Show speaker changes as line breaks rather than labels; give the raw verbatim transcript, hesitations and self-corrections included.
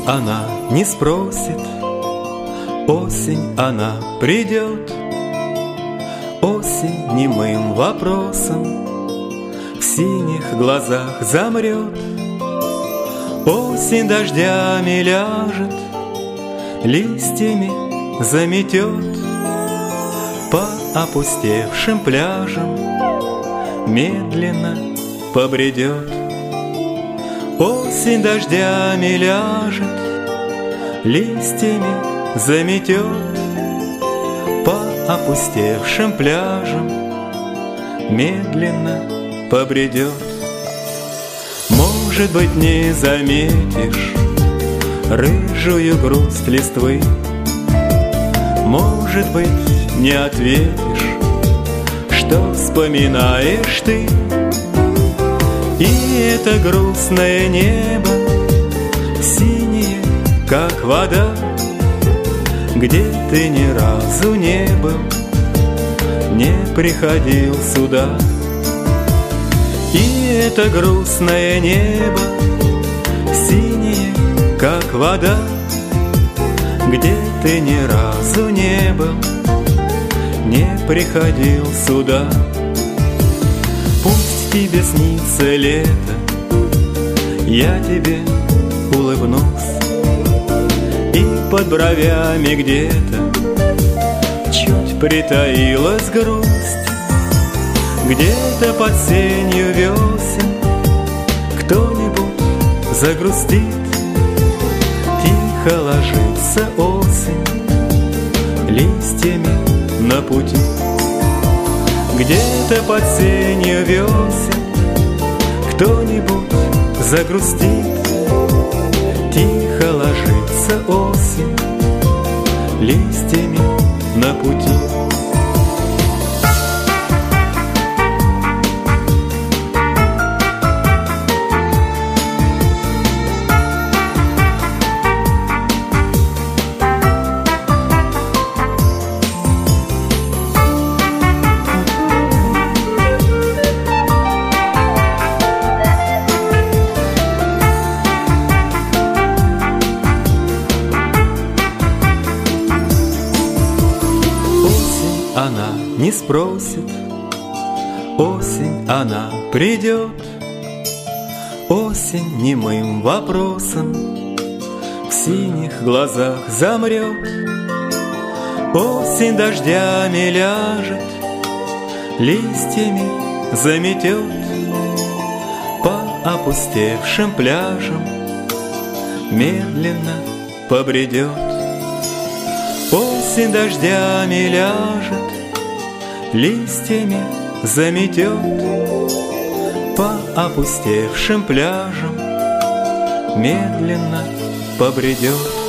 она не спросит, осень она придет. Осень немым вопросом в синих глазах замрет. Осень дождями ляжет, листьями заметет. По опустевшим пляжам медленно побредет. Осень дождями ляжет, листьями заметет. По опустевшим пляжам медленно побредет. Может быть, не заметишь рыжую грусть листвы, может быть, не ответишь, что вспоминаешь ты. И это грустное небо, синее, как вода, где ты ни разу не был, не приходил сюда. И это грустное небо, синее, как вода, где ты ни разу не был, не приходил сюда. Пусть тебе снится лето, я тебе улыбнусь, и под бровями где-то чуть притаилась грусть. Где-то под сенью весен кто-нибудь загрустит. Тихо ложится осень листьями на пути. Где-то под сенью весен кто-нибудь загрустит. Тихо ложится осень листьями на пути. Она не спросит, осень она придет. Осень немым вопросом в синих глазах замрет. Осень дождями ляжет, листьями заметет. По опустевшим пляжам медленно побредет. Осень дождями ляжет, листьями заметет. По опустевшим пляжам медленно побредет.